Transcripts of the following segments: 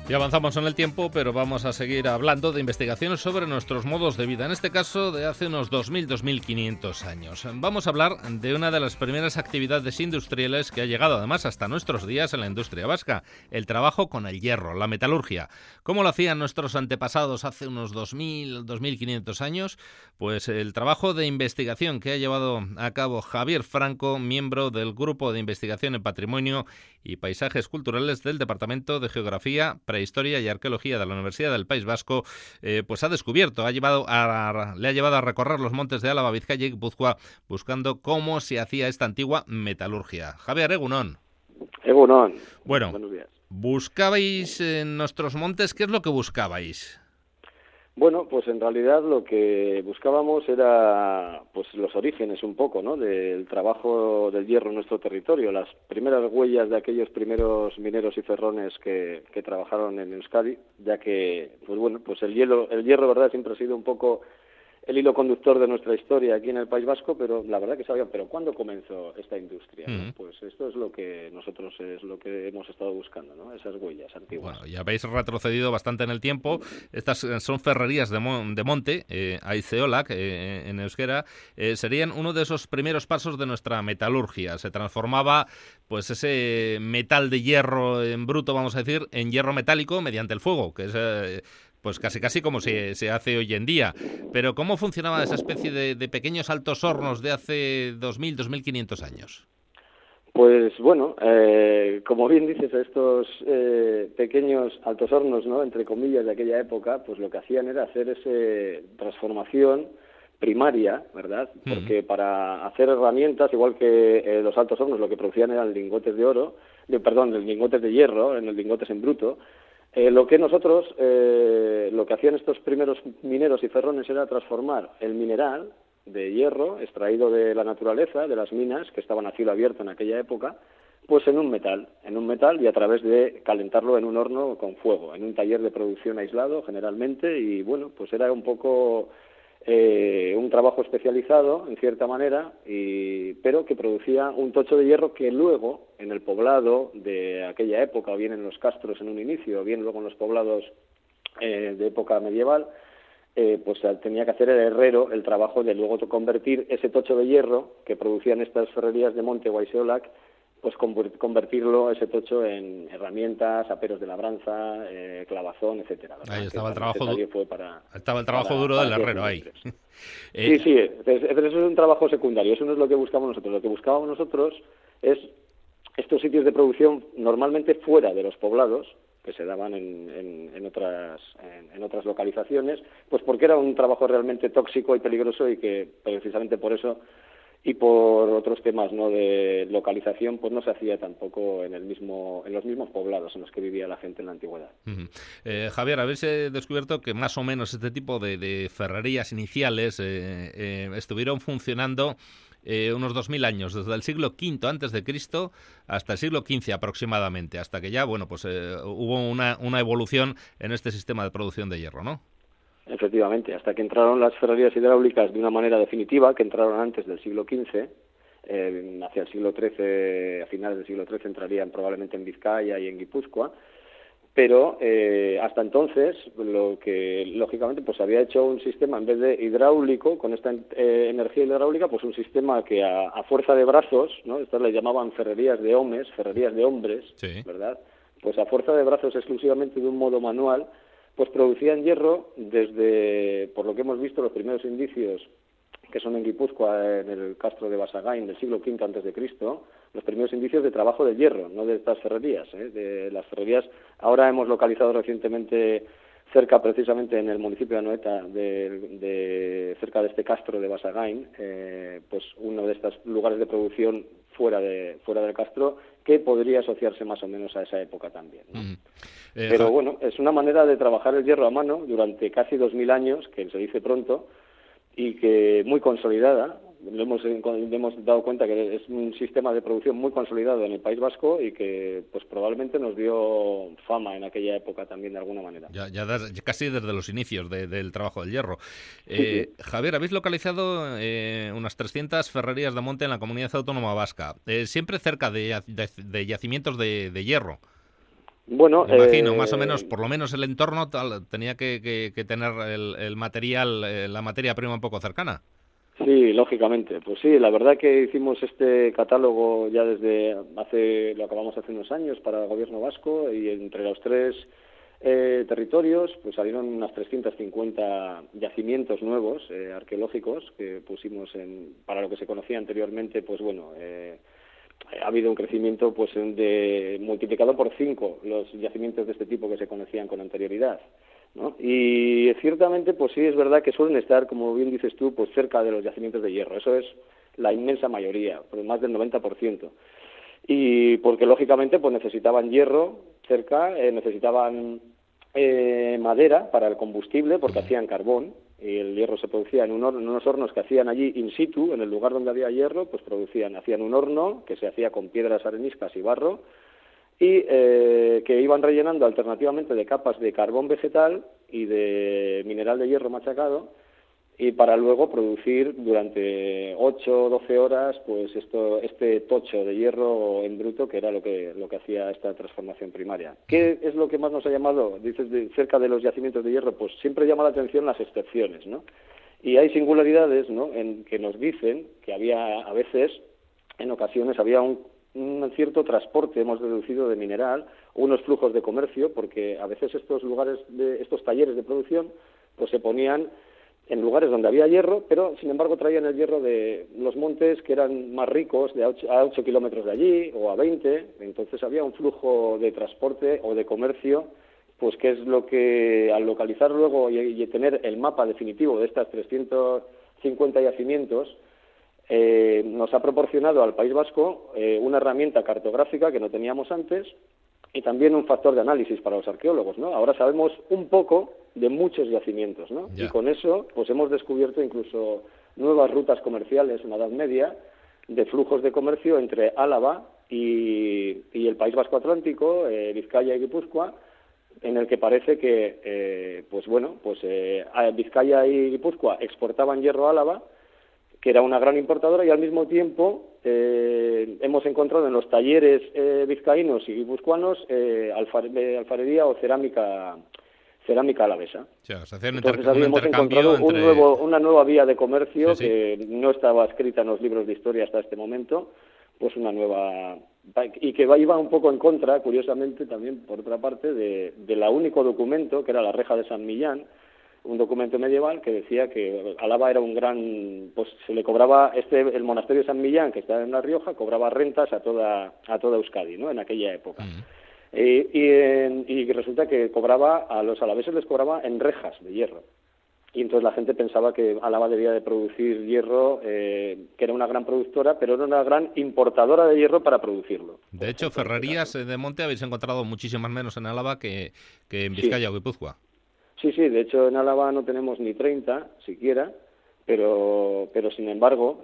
Y avanzamos en el tiempo, pero vamos a seguir hablando de investigaciones sobre nuestros modos de vida, en este caso de hace unos 2.000-2.500 años. Vamos a hablar de una de las primeras actividades industriales que ha llegado además hasta nuestros días en la industria vasca, el trabajo con el hierro, la metalurgia. ¿Cómo lo hacían nuestros antepasados hace unos 2.000-2.500 años? Pues el trabajo de investigación que ha llevado a cabo Javier Franco, miembro del Grupo de Investigación en Patrimonio y Paisajes Culturales del Departamento de Geografía, Prehistoria y Arqueología de la Universidad del País Vasco, pues ha descubierto, le ha llevado a recorrer los montes de Álava, Vizcaya y Guipúzcoa buscando cómo se hacía esta antigua metalurgia. Javier, egunon. Egunon. Bueno, buenos días. Buscabais en nuestros montes, ¿qué es lo que buscabais? Bueno, pues en realidad lo que buscábamos era pues los orígenes un poco, ¿no?, del trabajo del hierro en nuestro territorio, las primeras huellas de aquellos primeros mineros y ferrones que trabajaron en Euskadi, ya que pues bueno, pues el hierro, verdad, siempre ha sido un poco el hilo conductor de nuestra historia aquí en el País Vasco, pero la verdad que sabían, pero ¿cuándo comenzó esta industria? ¿No? Pues esto es lo que nosotros hemos estado buscando, ¿no? Esas huellas antiguas. Bueno, ya habéis retrocedido bastante en el tiempo. Estas son ferrerías de monte, aizeolak, en euskera, serían uno de esos primeros pasos de nuestra metalurgia. Se transformaba pues ese metal de hierro en bruto, vamos a decir, en hierro metálico mediante el fuego, que es pues casi como se hace hoy en día. Pero ¿cómo funcionaba esa especie de pequeños altos hornos de hace 2.000-2.500 años? Pues bueno, como bien dices, estos pequeños altos hornos, ¿no?, entre comillas, de aquella época, pues lo que hacían era hacer esa transformación primaria, ¿verdad? Porque para hacer herramientas, igual que los altos hornos, lo que producían eran lingotes lingotes de hierro, lingotes en bruto. Lo que hacían estos primeros mineros y ferrones era transformar el mineral de hierro extraído de la naturaleza, de las minas que estaban a cielo abierto en aquella época, pues en un metal y a través de calentarlo en un horno con fuego, en un taller de producción aislado generalmente, y bueno, pues era un poco un trabajo especializado en cierta manera, pero que producía un tocho de hierro que luego en el poblado de aquella época, o bien en los castros en un inicio, o bien luego en los poblados de época medieval, pues tenía que hacer el herrero el trabajo de luego convertir ese tocho de hierro que producían estas ferrerías de monte o aizeolak, pues convertirlo, ese tocho, en herramientas, aperos de labranza, clavazón, etcétera. Ahí estaba el trabajo duro del herrero ahí. Sí, pero eso es un trabajo secundario, eso no es lo que buscamos nosotros. Lo que buscábamos nosotros es estos sitios de producción normalmente fuera de los poblados, que se daban en otras localizaciones, pues porque era un trabajo realmente tóxico y peligroso, y que precisamente por eso y por otros temas, ¿no?, de localización, pues no se hacía tampoco en los mismos poblados en los que vivía la gente en la antigüedad. Javier, habéis descubierto que más o menos este tipo de ferrerías iniciales estuvieron funcionando unos 2.000 años, desde el siglo V antes de Cristo hasta el siglo XV aproximadamente, hasta que ya, bueno, pues hubo una evolución en este sistema de producción de hierro, ¿no? Efectivamente, hasta que entraron las ferrerías hidráulicas de una manera definitiva, que entraron antes del siglo XV, hacia el siglo XIII, a finales del siglo XIII entrarían probablemente en Vizcaya y en Guipúzcoa, pero hasta entonces lo que lógicamente pues había hecho un sistema, en vez de hidráulico, con esta energía hidráulica, pues un sistema que a fuerza de brazos, ¿no?, estas le llamaban ferrerías de hombres, sí, ¿verdad? Pues a fuerza de brazos, exclusivamente de un modo manual, pues producían hierro desde, por lo que hemos visto, los primeros indicios, que son en Guipúzcoa, en el castro de Basagain del siglo V antes de Cristo, los primeros indicios de trabajo del hierro, no de estas ferrerías. De las ferrerías, ahora hemos localizado recientemente cerca, precisamente en el municipio de Anoeta, cerca de este castro de Basagain, pues uno de estos lugares de producción fuera del castro, que podría asociarse más o menos a esa época también, ¿no? Pero bueno, es una manera de trabajar el hierro a mano durante casi 2.000 años, que se dice pronto, y que muy consolidada. Hemos dado cuenta que es un sistema de producción muy consolidado en el País Vasco, y que pues probablemente nos dio fama en aquella época también, de alguna manera. Ya casi desde los inicios del trabajo del hierro. Sí. Javier, habéis localizado unas 300 ferrerías de monte en la Comunidad Autónoma Vasca, siempre cerca de yacimientos de hierro. Bueno, Me imagino, más o menos, por lo menos el entorno tenía que tener el material, la materia prima un poco cercana. sí, lógicamente. Pues sí, la verdad que hicimos este catálogo ya lo acabamos hace unos años para el gobierno vasco, y entre los tres territorios pues salieron unas 350 yacimientos nuevos arqueológicos que pusimos para lo que se conocía anteriormente. Pues bueno, ha habido un crecimiento pues de multiplicado por 5 los yacimientos de este tipo que se conocían con anterioridad, ¿no? Y ciertamente pues sí es verdad que suelen estar, como bien dices tú, pues cerca de los yacimientos de hierro. Eso es la inmensa mayoría, pues más del 90%. Y porque lógicamente pues necesitaban hierro cerca, necesitaban madera para el combustible, porque hacían carbón, y el hierro se producía en unos hornos que hacían allí in situ, en el lugar donde había hierro, pues hacían un horno que se hacía con piedras areniscas y barro, y que iban rellenando alternativamente de capas de carbón vegetal y de mineral de hierro machacado, y para luego producir durante 8 o 12 horas pues este tocho de hierro en bruto, que era lo que hacía esta transformación primaria. ¿Qué es lo que más nos ha llamado? Dices cerca de los yacimientos de hierro, pues siempre llama la atención las excepciones, ¿no? Y hay singularidades, ¿no?, en que nos dicen que había a veces, en ocasiones, había un cierto transporte, hemos deducido, de mineral, o unos flujos de comercio, porque a veces estos talleres de producción pues se ponían en lugares donde había hierro, pero sin embargo traían el hierro de los montes que eran más ricos, a 8 kilómetros de allí o a 20, entonces había un flujo de transporte o de comercio, pues que es lo que al localizar luego y tener el mapa definitivo de estas 350 yacimientos, nos ha proporcionado al País Vasco una herramienta cartográfica que no teníamos antes, y también un factor de análisis para los arqueólogos, ¿no? Ahora sabemos un poco de muchos yacimientos, ¿no? Ya. Y con eso pues hemos descubierto incluso nuevas rutas comerciales en la Edad Media, de flujos de comercio entre Álava y el País Vasco Atlántico, Vizcaya y Guipúzcoa, en el que parece que Vizcaya y Guipúzcoa exportaban hierro a Álava, que era una gran importadora, y al mismo tiempo hemos encontrado en los talleres vizcaínos y guipuzcoanos alfarería o cerámica alavesa. O sea, se hacían Entonces un habíamos intercambio encontrado una nueva vía de comercio, Sí, sí. que no estaba escrita en los libros de historia hasta este momento, pues una nueva, y que iba un poco en contra, curiosamente también, por otra parte, de la único documento, que era la reja de San Millán, un documento medieval que decía que Álava era un gran, pues se le cobraba, el monasterio de San Millán, que está en La Rioja, cobraba rentas a toda Euskadi, ¿no?, en aquella época. Y resulta que a los alaveses les cobraba en rejas de hierro. Y entonces la gente pensaba que Álava debía de producir hierro, que era una gran productora, pero era una gran importadora de hierro para producirlo. De hecho, ferrerías de monte habéis encontrado muchísimas menos en Álava que en Sí. Vizcaya o Guipúzcoa. Sí, de hecho en Álava no tenemos ni 30 siquiera, pero sin embargo,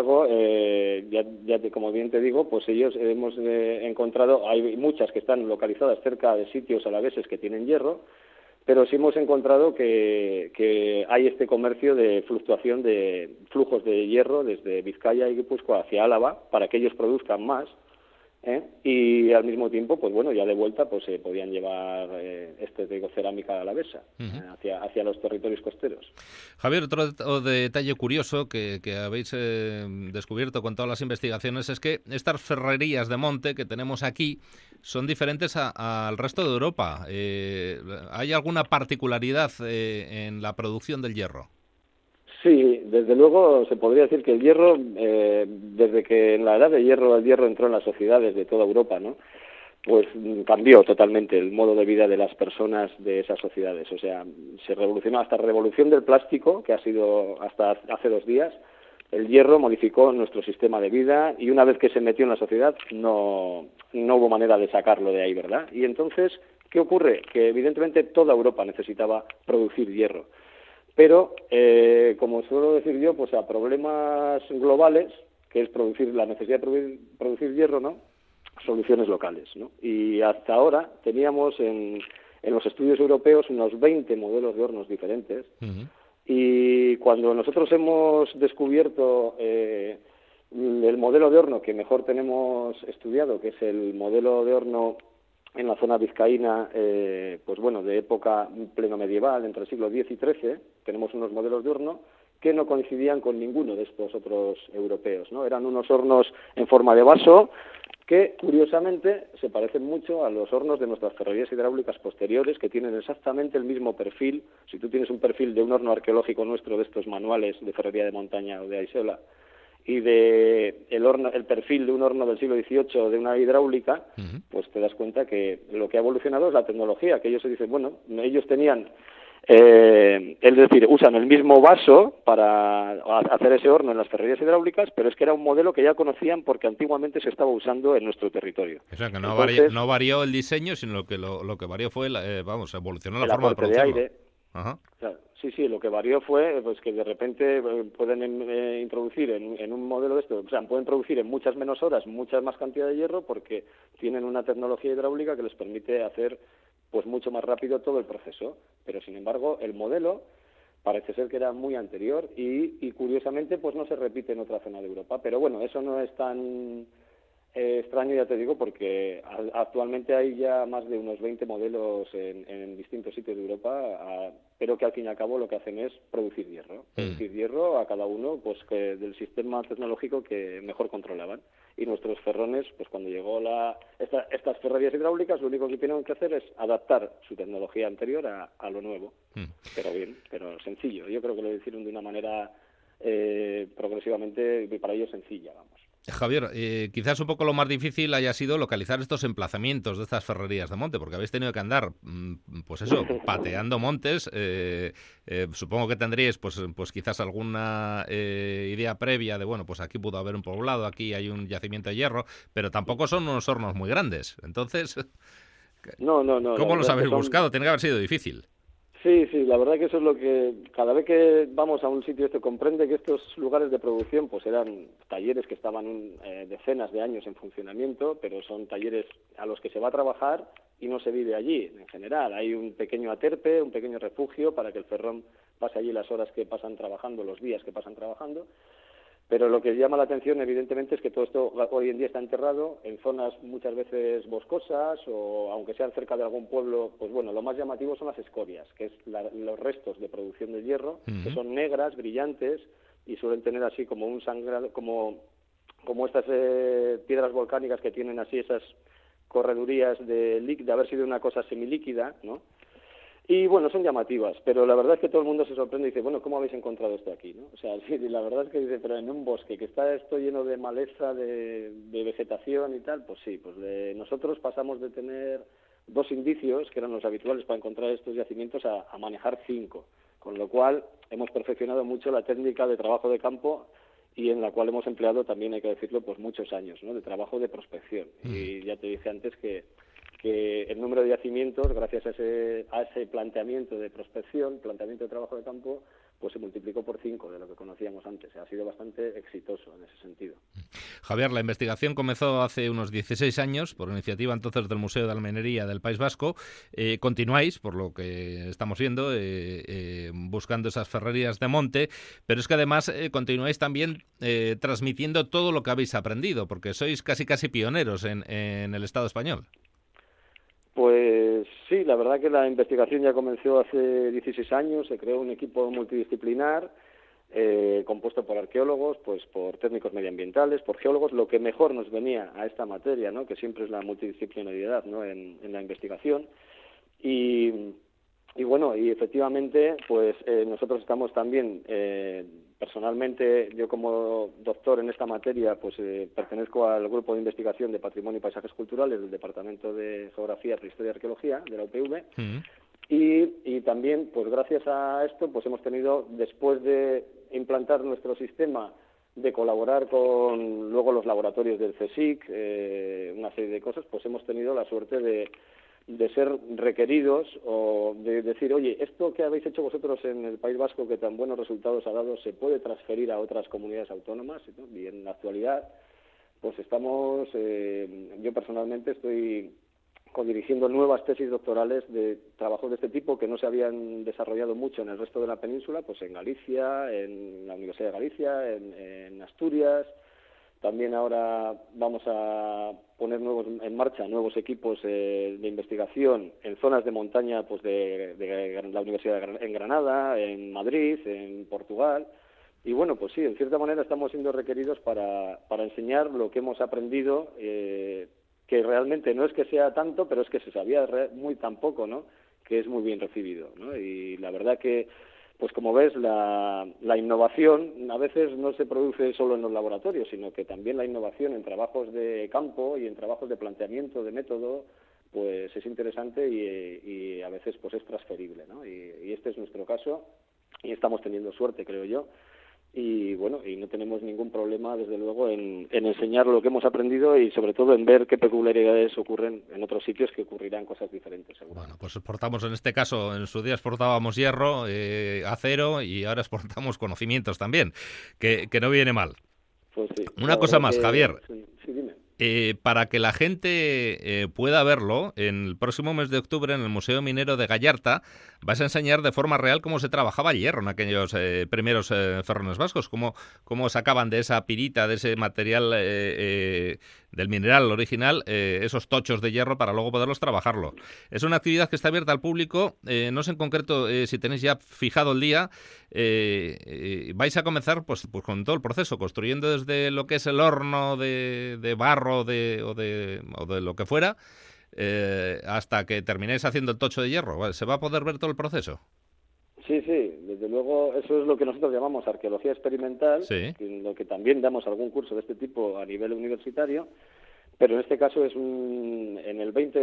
como bien te digo, pues ellos hemos encontrado, hay muchas que están localizadas cerca de sitios alaveses que tienen hierro, pero sí hemos encontrado que hay este comercio de fluctuación de flujos de hierro desde Vizcaya y Guipúzcoa hacia Álava para que ellos produzcan más. Y al mismo tiempo, pues bueno, ya de vuelta pues se podían llevar cerámica alavesa hacia los territorios costeros. Javier, otro detalle curioso que habéis descubierto con todas las investigaciones es que estas ferrerías de monte que tenemos aquí son diferentes al resto de Europa. ¿Hay alguna particularidad en la producción del hierro? Sí, desde luego se podría decir que el hierro, desde que en la edad de hierro el hierro entró en las sociedades de toda Europa, ¿no?, pues cambió totalmente el modo de vida de las personas de esas sociedades. O sea, se revolucionó hasta la revolución del plástico, que ha sido hasta hace 2 días. El hierro modificó nuestro sistema de vida, y una vez que se metió en la sociedad no hubo manera de sacarlo de ahí, ¿verdad? Y entonces, ¿qué ocurre? Que evidentemente toda Europa necesitaba producir hierro. Pero, como suelo decir yo, pues a problemas globales, que es la necesidad de producir hierro, ¿no?, soluciones locales, ¿no? Y hasta ahora teníamos en los estudios europeos unos 20 modelos de hornos diferentes. Y cuando nosotros hemos descubierto el modelo de horno que mejor tenemos estudiado, que es el modelo de horno en la zona vizcaína, pues bueno, de época pleno medieval, entre el siglo X y XIII, tenemos unos modelos de horno que no coincidían con ninguno de estos otros europeos, ¿no? Eran unos hornos en forma de vaso que, curiosamente, se parecen mucho a los hornos de nuestras ferrerías hidráulicas posteriores, que tienen exactamente el mismo perfil. Si tú tienes un perfil de un horno arqueológico nuestro de estos manuales de ferrería de montaña o de Aisela, y de el perfil de un horno del siglo XVIII de una hidráulica, pues te das cuenta que lo que ha evolucionado es la tecnología, que ellos se dicen, bueno, ellos tenían, es decir, usan el mismo vaso para hacer ese horno en las ferrerías hidráulicas, pero es que era un modelo que ya conocían porque antiguamente se estaba usando en nuestro territorio. O sea, que Entonces, no varió el diseño, sino que lo que varió fue, evolucionó la el forma de aporte de producirlo. aire. Ajá. Claro, sí, lo que varió fue pues que de repente pueden introducir en un modelo de esto, o sea, pueden producir en muchas menos horas mucha más cantidad de hierro porque tienen una tecnología hidráulica que les permite hacer pues mucho más rápido todo el proceso. Pero sin embargo, el modelo parece ser que era muy anterior y curiosamente pues no se repite en otra zona de Europa. Pero bueno, eso no es tan extraño, ya te digo, porque actualmente hay ya más de unos 20 modelos en distintos sitios de Europa, pero que al fin y al cabo lo que hacen es producir hierro a cada uno pues del sistema tecnológico que mejor controlaban. Y nuestros ferrones, pues cuando llegó estas ferrerías hidráulicas, lo único que tienen que hacer es adaptar su tecnología anterior a lo nuevo. Pero sencillo. Yo creo que lo hicieron de una manera progresivamente, para ellos sencilla, vamos. Javier, quizás un poco lo más difícil haya sido localizar estos emplazamientos de estas ferrerías de monte, porque habéis tenido que andar, pues eso, pateando montes. Supongo que tendríais, pues quizás alguna idea previa de, bueno, pues aquí pudo haber un poblado, aquí hay un yacimiento de hierro, pero tampoco son unos hornos muy grandes. Entonces, no, ¿cómo los habéis buscado? Tiene que haber sido difícil. Sí, la verdad que eso es lo que cada vez que vamos a un sitio comprende que estos lugares de producción pues eran talleres que estaban decenas de años en funcionamiento, pero son talleres a los que se va a trabajar y no se vive allí en general. Hay un pequeño aterpe, un pequeño refugio para que el ferrón pase allí las horas que pasan trabajando, los días que pasan trabajando. Pero lo que llama la atención, evidentemente, es que todo esto hoy en día está enterrado en zonas muchas veces boscosas o, aunque sean cerca de algún pueblo, pues bueno, lo más llamativo son las escorias, que es los restos de producción de hierro, que son negras, brillantes y suelen tener así como un sangrado, como estas piedras volcánicas que tienen así esas corredurías de haber sido una cosa semilíquida, ¿no? Y bueno, son llamativas, pero la verdad es que todo el mundo se sorprende y dice, bueno, ¿cómo habéis encontrado esto aquí, no? O sea, sí, la verdad es que dice, pero en un bosque que está esto lleno de maleza, de vegetación y tal, pues sí, pues nosotros pasamos de tener 2 indicios, que eran los habituales para encontrar estos yacimientos, a manejar 5, con lo cual hemos perfeccionado mucho la técnica de trabajo de campo y en la cual hemos empleado también, hay que decirlo, pues muchos años, ¿no?, de trabajo de prospección. Y ya te dije antes que el número de yacimientos, gracias a ese planteamiento de prospección, planteamiento de trabajo de campo, pues se multiplicó por 5 de lo que conocíamos antes. Ha sido bastante exitoso en ese sentido. Javier, la investigación comenzó hace unos 16 años por iniciativa entonces del Museo de Almería del País Vasco. Continuáis, por lo que estamos viendo, buscando esas ferrerías de monte, pero es que además continuáis también transmitiendo todo lo que habéis aprendido, porque sois casi pioneros en el Estado español. Pues sí, la verdad que la investigación ya comenzó hace 16 años, se creó un equipo multidisciplinar compuesto por arqueólogos, pues por técnicos medioambientales, por geólogos, lo que mejor nos venía a esta materia, ¿no?, que siempre es la multidisciplinariedad, ¿no?, en la investigación. Y bueno, y efectivamente, pues nosotros estamos también, personalmente, yo como doctor en esta materia, pues pertenezco al grupo de investigación de Patrimonio y Paisajes Culturales del Departamento de Geografía, Prehistoria y Arqueología de la UPV. Y también, pues gracias a esto, pues hemos tenido, después de implantar nuestro sistema, de colaborar con luego los laboratorios del CSIC, una serie de cosas, pues hemos tenido la suerte de ser requeridos o de decir, oye, esto que habéis hecho vosotros en el País Vasco, que tan buenos resultados ha dado, se puede transferir a otras comunidades autónomas, ¿no? Y en la actualidad, pues estamos, yo personalmente estoy codirigiendo nuevas tesis doctorales de trabajos de este tipo que no se habían desarrollado mucho en el resto de la península, pues en Galicia, en la Universidad de Galicia, en Asturias, También ahora vamos a poner en marcha nuevos equipos de investigación en zonas de montaña, pues de la Universidad en Granada, en Madrid, en Portugal. Y bueno, pues sí, en cierta manera estamos siendo requeridos para enseñar lo que hemos aprendido, que realmente no es que sea tanto, pero es que se sabía muy tan poco, ¿no?, que es muy bien recibido, ¿no? Y la verdad que, pues como ves, la innovación a veces no se produce solo en los laboratorios, sino que también la innovación en trabajos de campo y en trabajos de planteamiento de método, pues es interesante y a veces pues es transferible, ¿no? Y este es nuestro caso y estamos teniendo suerte, creo yo. Y bueno, y no tenemos ningún problema, desde luego, en enseñar lo que hemos aprendido y sobre todo en ver qué peculiaridades ocurren en otros sitios, que ocurrirán cosas diferentes, seguro. Bueno, pues exportamos, en este caso, en su día exportábamos hierro, acero, y ahora exportamos conocimientos también, que no viene mal. Pues sí. Una cosa más, Javier. Sí, dime. Para que la gente pueda verlo, en el próximo mes de octubre en el Museo Minero de Gallarta vas a enseñar de forma real cómo se trabajaba el hierro en aquellos primeros ferrones vascos, cómo sacaban de esa pirita, de ese material del mineral original, esos tochos de hierro para luego poderlos trabajarlo. Es una actividad que está abierta al público, no sé en concreto si tenéis ya fijado el día. Vais a comenzar pues con todo el proceso, construyendo desde lo que es el horno de barro o de lo que fuera, hasta que terminéis haciendo el tocho de hierro. ¿Se va a poder ver todo el proceso? Sí, desde luego eso es lo que nosotros llamamos arqueología experimental, sí, en lo que también damos algún curso de este tipo a nivel universitario, pero en este caso es en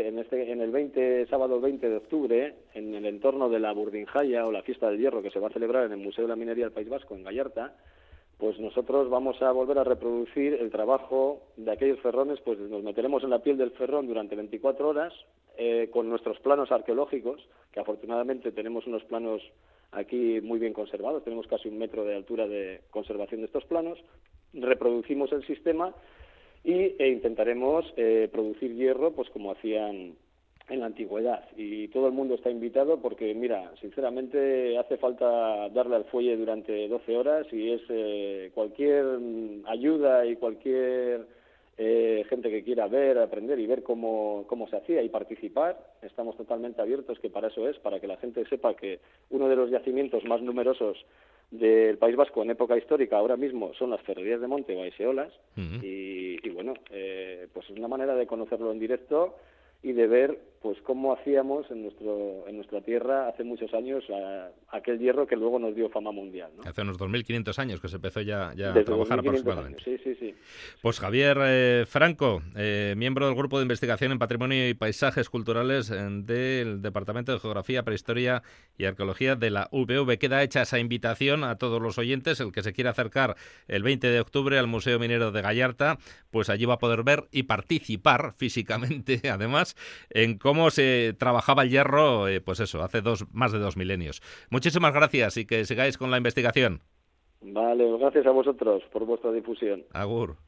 el sábado 20 de octubre, en el entorno de la Burdinjaya o la Fiesta del Hierro, que se va a celebrar en el Museo de la Minería del País Vasco en Gallarta. Pues nosotros vamos a volver a reproducir el trabajo de aquellos ferrones, pues nos meteremos en la piel del ferrón durante 24 horas con nuestros planos arqueológicos, que afortunadamente tenemos unos planos aquí muy bien conservados, tenemos casi 1 metro de altura de conservación de estos planos, reproducimos el sistema e intentaremos producir hierro pues como hacían en la antigüedad, y todo el mundo está invitado porque, mira, sinceramente hace falta darle al fuelle durante 12 horas y es cualquier ayuda y cualquier gente que quiera ver, aprender y ver cómo se hacía y participar, estamos totalmente abiertos, que para eso es, para que la gente sepa que uno de los yacimientos más numerosos del País Vasco en época histórica ahora mismo son las ferrerías de Monte o Aiseolas. Y bueno, pues es una manera de conocerlo en directo y de ver pues cómo hacíamos en nuestra tierra hace muchos años aquel hierro que luego nos dio fama mundial, ¿no? Hace unos 2.500 años que se empezó ya a trabajar aproximadamente. Años. Sí. Pues Javier Franco, miembro del Grupo de Investigación en Patrimonio y Paisajes Culturales del Departamento de Geografía, Prehistoria y Arqueología de la UPV. Queda hecha esa invitación a todos los oyentes, el que se quiera acercar el 20 de octubre al Museo Minero de Gallarta, pues allí va a poder ver y participar físicamente, además, en cómo se trabajaba el hierro, pues eso, hace más de 2 milenios. Muchísimas gracias y que sigáis con la investigación. Vale, gracias a vosotros por vuestra difusión. Agur.